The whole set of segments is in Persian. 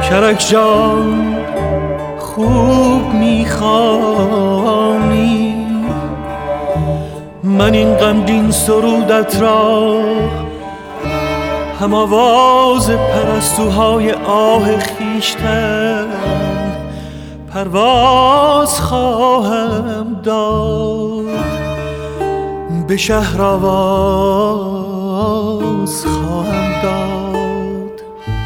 کرک جان خوب میخوانی، من این غمگین سرودت را هم آواز پرستوهای آه خویشتن پرواز خواهم داد، به شهر آواز خواهم داد.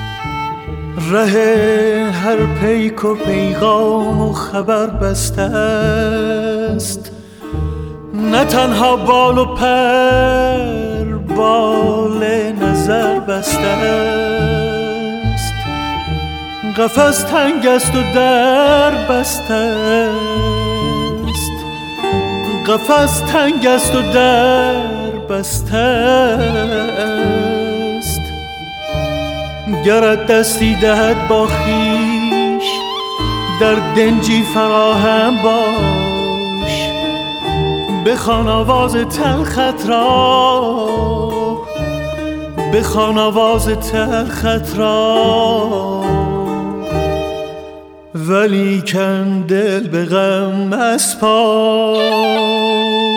ره هر پیک و پیغام و خبر بسته است، نه تنها بال و پر بال نظر بسته است. قفس تنگ است و در بسته است، قفس تنگ است و در بسته است. گرت دستی دهد با خویش در دنجی فراهم باش، بخوان آواز تلخت را، بخوان آواز تلخت را. ولیکن دل به غم مسپار.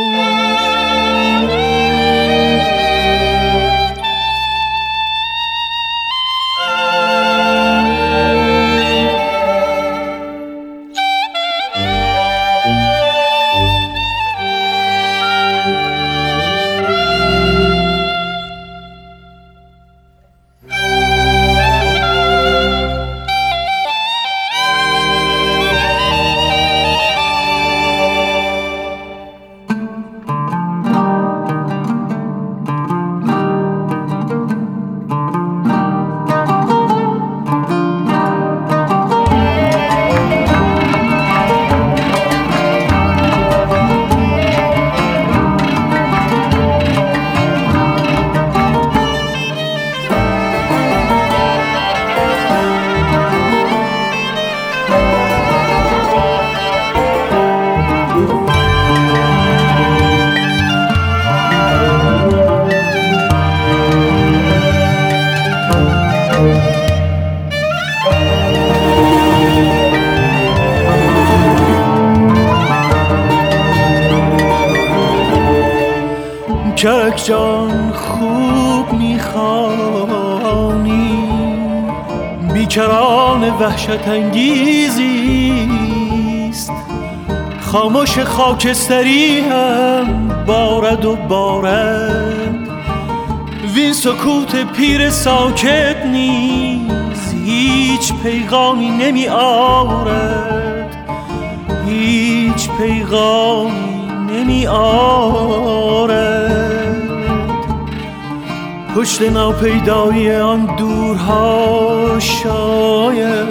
کرک جان خوب میخوانی، بیکران وحشت انگیزیست. خاموش خاکستری هم بارد و بارد، وین سکوت پیر ساکت نیز هیچ پیغامی نمی آورد، هیچ پیغامی نمی آورد. پشت ناپیدایی آن دورها شاید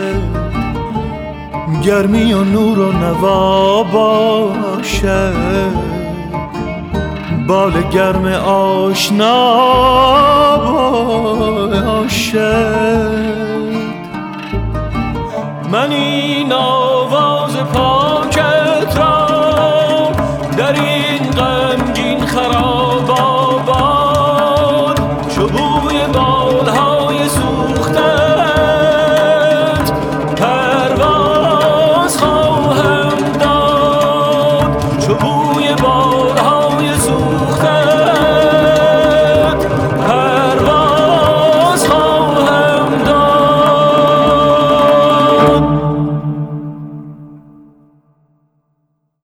گرمی و نور و نوا باشد، بال گرم آشنا باشد. من این آواز پاکت را در این غمگین خراب آباد، چو بوی بالهای سوختت پرواز خواهم داد، چو بوی بالهای